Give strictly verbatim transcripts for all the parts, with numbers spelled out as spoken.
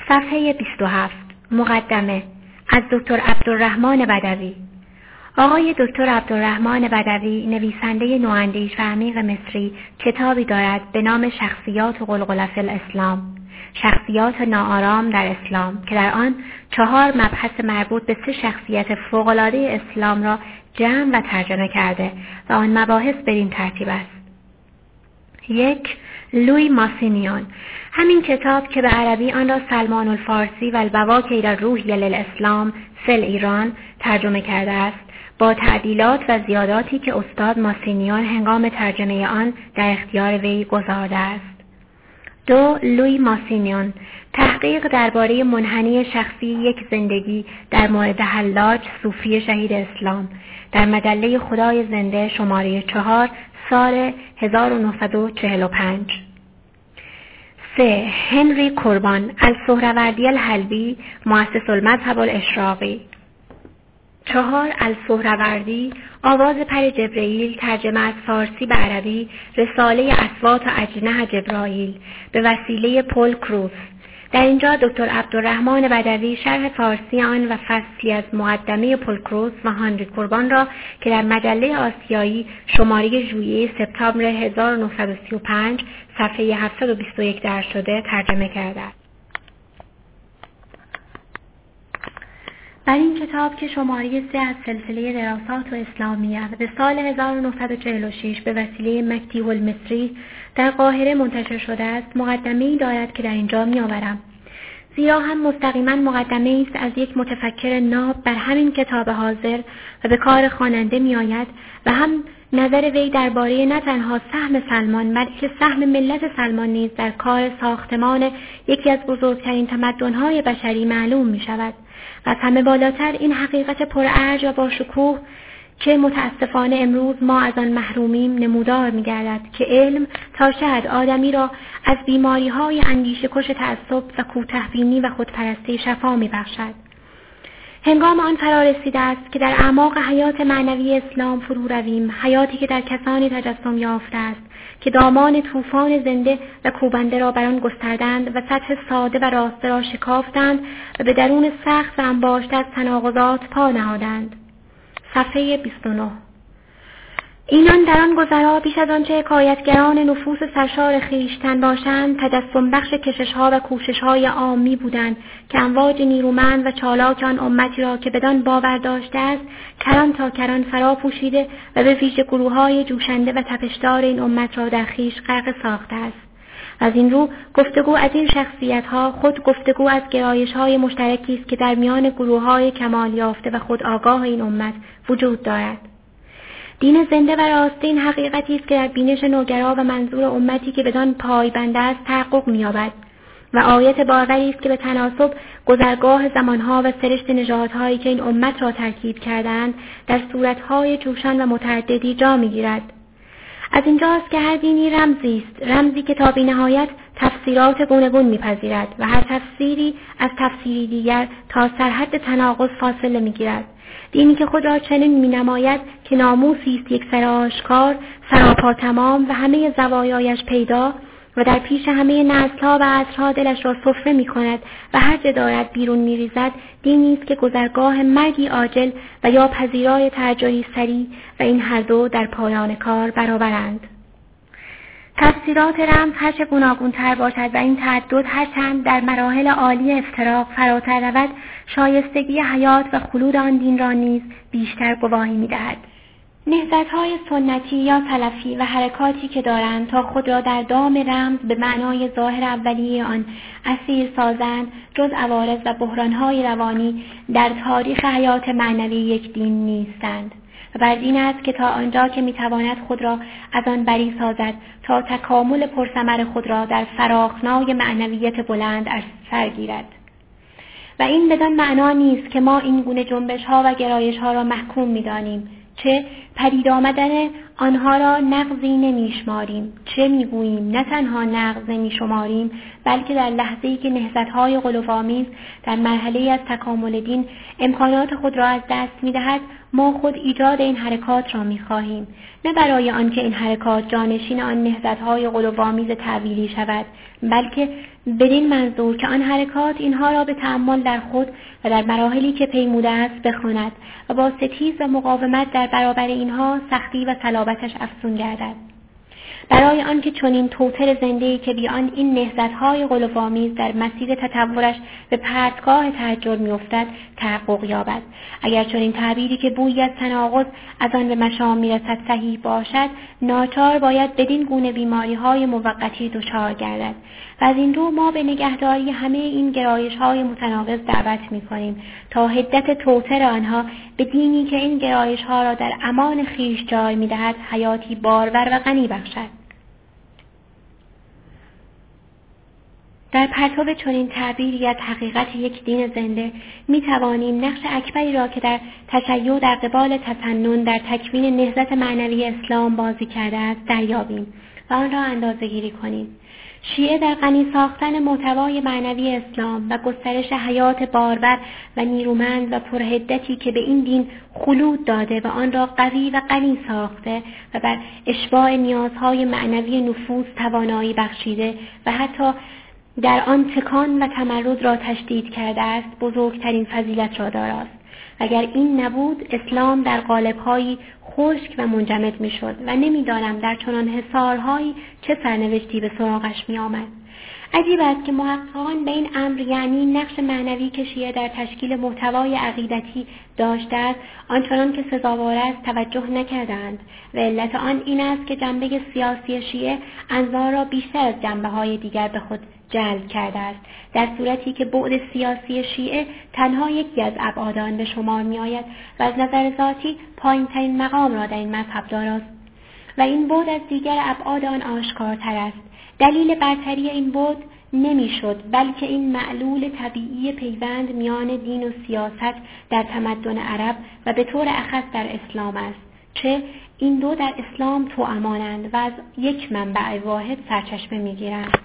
صفحه بیست و هفت. مقدمه از دکتر عبدالرحمن بدوی. آقای دکتر عبدالرحمن بدوی نویسنده نواندیش و عمیق مصری کتابی دارد به نام شخصیات قلقله فی الاسلام، شخصیات ناآرام در اسلام، که در آن چهار مبحث مربوط به سه شخصیت فوق‌العاده اسلام را جمع و ترجمه کرده و آن مباحث بدین ترتیب است: یک، لوی ماسینیون. همین کتاب که به عربی آن را سلمان الفارسی و البواکر الروحیه للاسلام فی ایران ترجمه کرده است، با تعدیلات و زیاداتی که استاد ماسینیون هنگام ترجمه آن در اختیار وی گذارده است. دو، لوی ماسینیون. تحقیق درباره منحنی شخصی یک زندگی در مورد حلاج صوفی شهید اسلام، در مجله خدای زنده شماره چهار سال هزار و نهصد و چهل و پنج. سه، هنری کوربان السهروردی الحلبی مؤسس المذهب الاشراقی. چهار، السهروردی آواز پر جبرئیل، ترجمه از فارسی به عربی رساله اصوات و اجنحه جبرائیل به وسیله پل کروس. در اینجا دکتر عبدالرحمن بدوی شرح فارسی آن و فصلی از مقدمه پل کروس و هنری کوربان را که در مجله آسیایی شماره ژوئیه سپتامبر هزار و نهصد و سی و پنج صفحه هفتصد و بیست و یک درج شده ترجمه کرده است. بر این کتاب که شماره سه از سلسله دراسات و اسلامیه و به سال هزار و نهصد و چهل و شش به وسیله مکتیب المصری در قاهره منتشر شده است، مقدمه‌ای دارد که در اینجا می‌آورم، زیرا هم مستقیما مقدمه‌ای است از یک متفکر ناب بر همین کتاب حاضر و به کار خواننده می‌آید و هم نظر وی درباره نه تنها سهم سلمان بلکه سهم ملت سلمان نیز در کار ساختمان یکی از بزرگترین تمدن‌های بشری معلوم می‌شود و از همه بالاتر این حقیقت پرارج و با شکوه که متاسفانه امروز ما از آن محرومیم نمودار می‌گردد که علم تا شاید آدمی را از بیماری‌های اندیشه کش تعصب و کوتاه‌بینی و خودپرستی شفا می‌بخشد. هنگام آن فرا رسیده است که در اعماق حیات معنوی اسلام فرو رویم، حیاتی که در کسانی تجسم یافته است که دامان طوفان زنده و کوبنده را بر آن گستردند و سطح ساده و راسته را شکافتند و به درون سخت و انباشته از تناقضات پا نهادند. صفحه بیست و نه. اینان در آن گذرا بیش از آنچه حکایتگران نفوس سرشار خویشتن باشند، تجسم بخش کشش‌ها و کوشش‌های عامی بودند که امواج نیرومند و چالاک آن امتی را که بدان باور داشته است کران تا کران فرا پوشیده و به ویژه گروه‌های جوشنده و تپشدار این امت را در خویش غرق ساخته است. از این رو گفتگو از این شخصیت‌ها خود گفتگو از گرایش‌های مشترکی است که در میان گروه‌های کمال یافته و خود آگاه این امت وجود دارد. دین زنده و راسته این حقیقتی است که در بینش نوگرا و منظور امتی که بدان پایبند است تحقق می‌یابد و آیت باوری است که به تناسب گذرگاه زمانها و سرشت نژادهایی که این امت را ترکیب کردند در صورت‌های جوشان و متعددی جا می‌گیرد. از اینجاست که هر دینی رمزی است، رمزی که تا بی‌نهایت تفسیرات گوناگون می‌پذیرد و هر تفسیری از تفسیری دیگر تا سرحد تناقض فاصله می‌گیرد. دینی که خود را چنین می‌نماید که ناموسی است یکسر آشکار، سراپا تمام و همه زوایایش پیدا و در پیش همه نسل‌ها و عصرها دلش را سفره می‌کند و هر چه دارد بیرون می‌ریزد، دینی است که گذرگاه مرگی عاجل و یا پذیرای ترجایی سریع و این هر دو در پایان کار برابرند. تفسیرات رمز هرچه گوناگون‌تر باشد و این تعدد هرچند در مراحل عالی افتراق فراتر رود، شایستگی حیات و خلود آن دین را نیز بیشتر گواهی می‌دهد. نهضت‌های سنتی یا سلفی و حرکاتی که دارند تا خود را در دام رمز به معنای ظاهر اولیه آن اسیر سازند، جز عوارض و بحران‌های روانی در تاریخ حیات معنوی یک دین نیستند. و بر این است که تا آنجا که میتواند خود را از آن بری سازد تا تکامل پرثمر خود را در فراخنای معنویت بلند از سر گیرد. و این بدان معنا نیست که ما این گونه جنبش ها و گرایش ها را محکوم میدانیم، چه پدید آمدن آنها را نقضی نمیشماریم، چه میگوییم نه تنها نقض نمیشماریم بلکه در لحظه‌ای که نهضت‌های غلوآمیز در مرحله از تکامل دین امکانات خود را از دست می‌دهد، ما خود ایجاد این حرکات را می‌خواهیم، نه برای آنکه این حرکات جانشین آن نهضت‌های غلوآمیز تعبیری شود، بلکه بدین منظور که آن حرکات اینها را به تأمل در خود و در مراحلی که پیموده است بخواند و با ستیز و مقاومت در برابر اینها سختی و صلابتش افزون گردد. برای آنکه چنین توتر زنده‌ای که بی آن این نهضت‌های غلوآمیز در مسیر تطورش به پرتگاه تحجر می‌افتد تحقق یابد. اگر چنین تعبیری که بویی از تناقض از آن به مشام می‌رسد صحیح باشد، ناچار باید بدین گونه بیماری‌های موقتی دچار گردد و از این رو ما به نگهداری همه این گرایش‌های متناقض دعوت می‌کنیم تا حدت توتر آنها به دینی که این گرایش‌ها را در امان خویش جای می‌دهد حیاتی بارور و غنی بخشد. در پرتو چنین تعبیری از حقیقت یک دین زنده می توانیم نقش اکبری را که در تشیع در قبال تسنن در تکوین نهضت معنوی اسلام بازی کرده است دریابیم و آن را اندازه‌گیری کنیم. شیعه در غنی ساختن محتوای معنوی اسلام و گسترش حیات بارور و نیرومند و پرهدتی که به این دین خلود داده و آن را قوی و غنی ساخته و بر اشباع نیازهای معنوی نفوس توانایی بخشیده و حتی در آن تکان و تمرد را تشدید کرده است، بزرگترین فضیلت را داراست. اگر این نبود اسلام در قالب‌هایی خشک و منجمد می‌شد و نمی‌دانم در چنان حصارهایی چه سرنوشتی به سراغش می‌آمد. عجیب است که محققان به این امر، یعنی نقش معنوی که شیعه در تشکیل محتوای عقیدتی داشته است، آنچنان که سزاوار است توجه نکردند و علت آن این است که جنبه سیاسی شیعه انظار را بیشتر از جنبه‌های دیگر به خود جلب کرده است، در صورتی که بعد سیاسی شیعه تنها یکی از ابعاد آن به شمار می‌آید و از نظر ذاتی پایین‌ترین مقام را در این مذهب دارد و این بعد از دیگر ابعاد آن آشکارتر است. دلیل برتری این بعد نمی‌شد بلکه این معلول طبیعی پیوند میان دین و سیاست در تمدن عرب و به طور اخص در اسلام است، چه این دو در اسلام توأمانند و از یک منبع واحد سرچشمه می‌گیرند.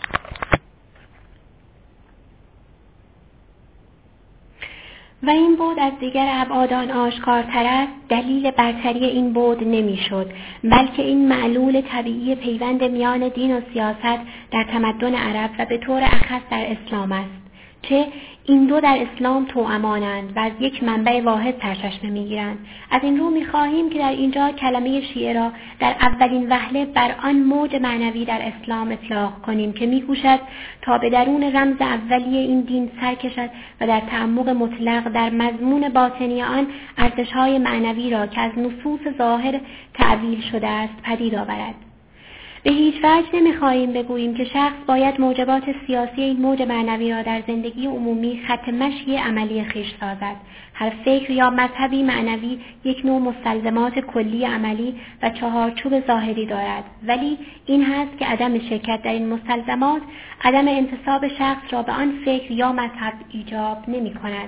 و این بعد از دیگر ابعاد آن آشکارتر است. دلیل برتری این بعد نمی‌شد بلکه این معلول طبیعی پیوند میان دین و سیاست در تمدن عرب و به طور اخص در اسلام است، چه این دو در اسلام توأمانند و از یک منبع واحد سرچشمه می‌گیرند. از این رو می‌خواهیم که در اینجا کلمه شیعه را در اولین وهله بر آن موج معنوی در اسلام اطلاق کنیم که می‌کوشد تا به درون رمز اولیه این دین سر کشد و در تعمق مطلق در مضمون باطنی آن ارزش‌های معنوی را که از نصوص ظاهر تعبیر شده است پدید آورد. به هیچ وجه نمی‌خواهیم بگوییم که شخص باید موجبات سیاسی این موج معنوی را در زندگی عمومی خط مشی عملی خویش سازد. هر فکر یا مذهبی معنوی یک نوع مستلزمات کلی عملی و چهارچوب ظاهری دارد، ولی این هست که عدم شرکت در این مستلزمات عدم انتساب شخص را به آن فکر یا مذهب ایجاب نمی‌کند.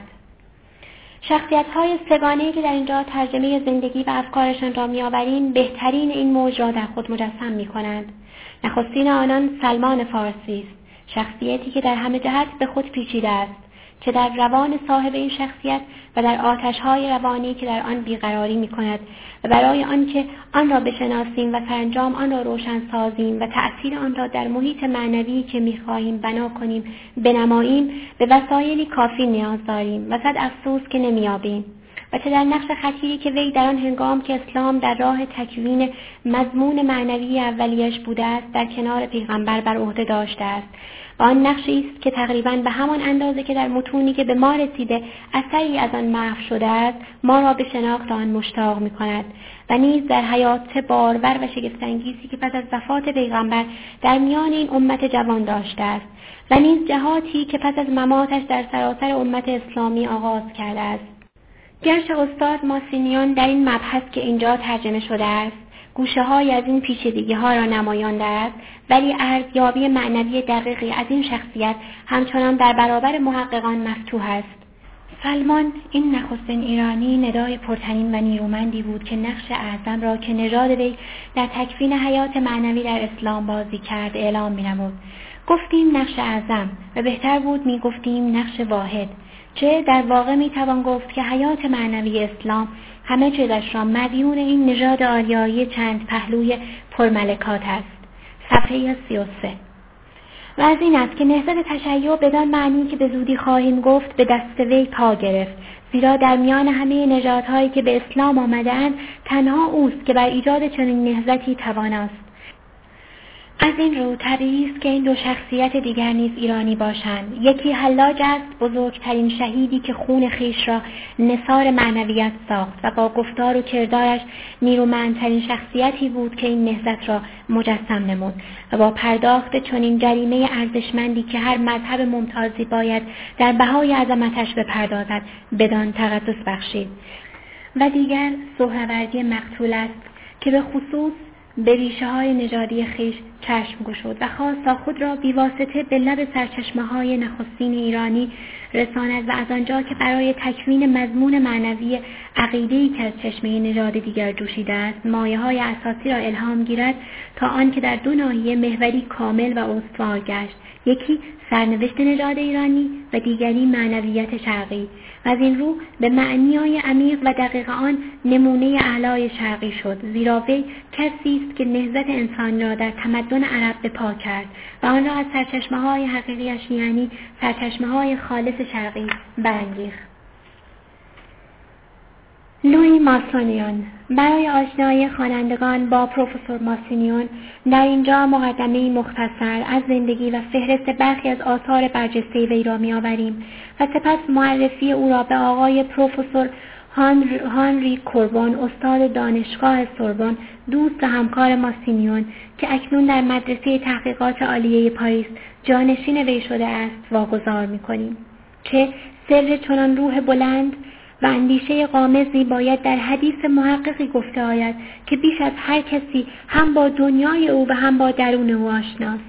شخصیت‌های سگانه‌ای که در اینجا ترجمه زندگی و افکارشان را می‌آوریم بهترین این موج را در خود مجسم می‌کنند. نخستین آنان سلمان فارسی است، شخصیتی که در همه جهت به خود پیچیده است، چه در روان صاحب این شخصیت و در آتش‌های روانی که در آن بیقراری می‌کند و برای آنکه آن را بشناسیم و سرانجام آن را روشن سازیم و تأثیر آن را در محیط معنوی که می‌خواهیم بنا کنیم بنماییم، به وسایلی کافی نیاز داریم و صد افسوس که نمی‌یابیم. و چه در نقش خطیری که وی در آن هنگام که اسلام در راه تکوین مضمون معنوی اولیش بوده است در کنار پیغمبر بر عهده داشته است و آن نقشی است که تقریباً به همان اندازه که در متونی که به ما رسیده اثری از آن محو شده است ما را به شناخت آن مشتاق می‌کند و نیز در حیات بارور و شگفت‌انگیزی که پس از وفات پیغمبر در میان این امت جوان داشته است و نیز جهاتی که پس از مماتش در سراسر امت اسلامی آغاز کرده است. گرچه استاد ماسینیان در این مبحث که اینجا ترجمه شده است گوشه های از این پیچیدگی ها را نمایان دارد، ولی ارزیابی معنوی دقیقی از این شخصیت همچنان در برابر محققان مفتوح است. سلمان این نخستین ایرانی ندای پرطنین و نیرومندی بود که نقش اعظم را که نژاد وی در تکوین حیات معنوی در اسلام بازی کرد اعلام می‌نمود. گفتیم نقش اعظم و بهتر بود می‌گفتیم نقش واحد، چه در واقع میتوان گفت که حیات معنوی اسلام همه چیزش را مدیون این نژاد آریایی چند پهلوی پرملکات است. صفحه سی و سه. و از این است که نهضت تشیع بدان معنی که به زودی خواهیم گفت به دست وی پا گرفت، زیرا در میان همه نژادهایی که به اسلام آمده‌اند تنها اوست که بر ایجاد چنین نهضتی تواناست. از این رو طبیعی است که این دو شخصیت دیگر نیز ایرانی باشند. یکی حلاج است، بزرگترین شهیدی که خون خویش را نثار معنویت ساخت و با گفتار و کردارش نیرومندترین شخصیتی بود که این نهضت را مجسم نمود و با پرداخت چنین جریمه ارزشمندی که هر مذهب ممتازی باید در بهای عظمتش بپردازد بدان تقدس بخشید. و دیگر سهروردی مقتول است که به خصوص به ریشه های نژادی خویش چشم گشود و خواست تا خود را بیواسطه به لب سرچشمه های نخستین ایرانی رساند و از آنجا که برای تکوین مضمون معنوی عقیده‌ای که از چشمه نژاد دیگر جوشیده است مایه های اساسی را الهام گیرد تا آن که در دو ناحیه محوری کامل و استوار گشت، یکی سرنوشت نژاد ایرانی و دیگری معنویت شرقی، و از این رو به معنی‌های عمیق و دقیق آن نمونه اعلای شرقی شد، زیرا وی کسی است که نهضت انسان را در تمدن عرب به پا کرد و آن را از سرچشمه‌های حقیقیش یعنی سرچشمه‌های خالص شرقی برانگیخت. لویی ماسونیون. برای آشنایی خوانندگان با پروفسور ماسونیون در اینجا مقدمه‌ای مختصر از زندگی و فهرست برخی از آثار برجسته وی را می‌آوریم و سپس معرفی او را به آقای پروفسور هانری کوربون، استاد دانشگاه سوربن، دوست و همکار ماسونیون که اکنون در مدرسه تحقیقات عالیه پاریس جانشین وی شده است واگذار می‌کنیم که سر چنان روح بلند و اندیشه غامضی باید در حدیث محققی گفته آید که بیش از هر کسی هم با دنیای او و هم با درون او آشناست.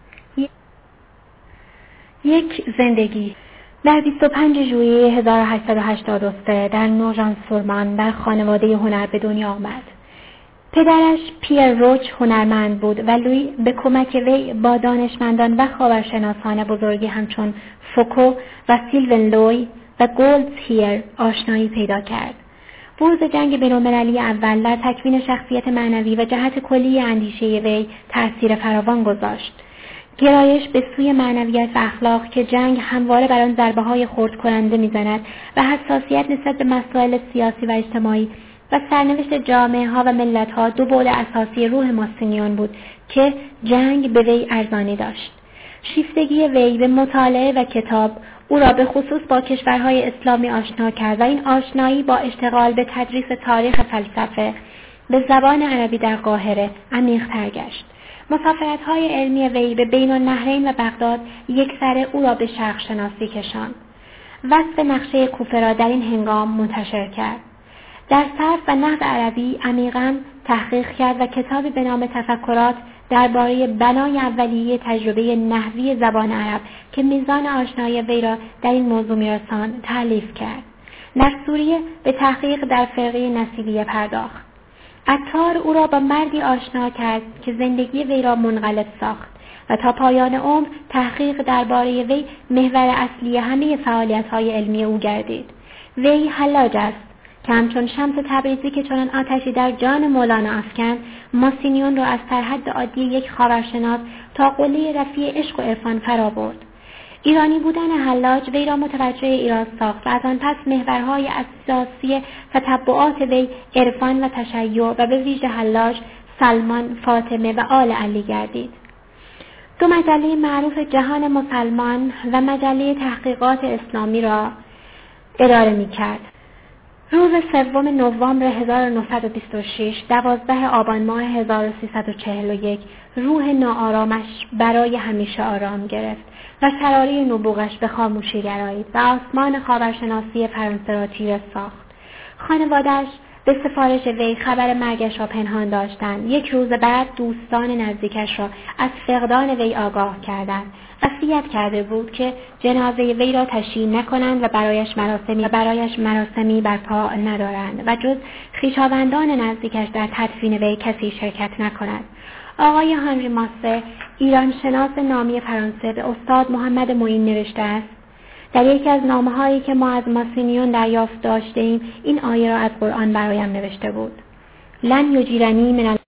یک زندگی. در بیست و پنجم ژوئیه هزار و هشتصد و هشتاد و سه در نوژان-سور-مان در خانواده هنر به دنیا آمد. پدرش پیر روچ هنرمند بود و لویی به کمک وی با دانشمندان و خاورشناسان بزرگی همچون فوکو و سیلون لوی و گولدزهیر آشنایی پیدا کرد. بروز جنگ بین‌المللی اول در تکوین شخصیت معنوی و جهت کلی اندیشه وی تأثیر فراوان گذاشت. گرایش به سوی معنویت و اخلاق که جنگ همواره بر آن ضربه‌های خرد کننده می‌زند و حساسیت نسبت به مسائل سیاسی و اجتماعی و سرنوشت جامعه‌ها و ملت‌ها دو بعد اساسی روح ماسونیون بود که جنگ به وی ارزانی داشت. شیفتگی وی به مطالعه و کتاب او را به خصوص با کشورهای اسلامی آشنا کرد و این آشنایی با اشتغال به تدریس تاریخ فلسفه به زبان عربی در قاهره عمیق‌تر گشت. مسافرت‌های علمی وی به بین النهرین و بغداد یکسره او را به شرق شناسی کشاند. وصف نقشه کوفه را در این هنگام منتشر کرد. در صرف و نحو عربی عمیقاً تحقیق کرد و کتابی به نام تفکرات درباره بنای اولیه تجربه نحوی زبان عرب که میزان آشنایی وی را در این موضوع می‌رساند تألیف کرد. در سوریه به تحقیق در فرقه نسیبیه پرداخت. عطار او را با مردی آشنا کرد که زندگی وی را منقلب ساخت و تا پایان عمر تحقیق درباره وی محور اصلی همه فعالیت‌های علمی او گردید. وی حلاج است که همچون شمس تبریزی که چنان آتشی در جان مولانا افکند، ماسونیون را از سرحد عادی یک خاورشناس تا قله رفیع عشق و عرفان فرا برد. ایرانی بودن حلاج وی را متوجه ایران ساخت و از آن پس محورهای اساسی تتبعات وی عرفان و تشیع و به ویژه حلاج، سلمان، فاطمه و آل علی گردید. دو مجله معروف جهان مسلمان و مجله تحقیقات اسلامی را اداره می‌کرد. روز سوم نوامبر هزار و نهصد و بیست و شش، دوازده آبان ماه هزار و سیصد و چهل و یک، روح ناآرامش برای همیشه آرام گرفت و شراره نبوغش به خاموشی گرایید و آسمان خاورشناسی فرانسه را تیره ساخت. خانواده‌اش به سفارش وی خبر مرگش را پنهان داشتند. یک روز بعد دوستان نزدیکش را از فقدان وی آگاه کردند. وصیت کرده بود که جنازه وی را تشییع نکنند و برایش مراسمی و برایش مراسمی برپا ندارند و جز خویشاوندان نزدیکش در تدفین وی کسی شرکت نکند. آقای هانری ماسه، ایران شناس نامی فرانسه، به استاد محمد معین نوشته است: در یکی از نامه‌هایی که ما از ماسونیون دریافت داشتیم این آیه را از قرآن برایم نوشته بود: لن یجیرنی من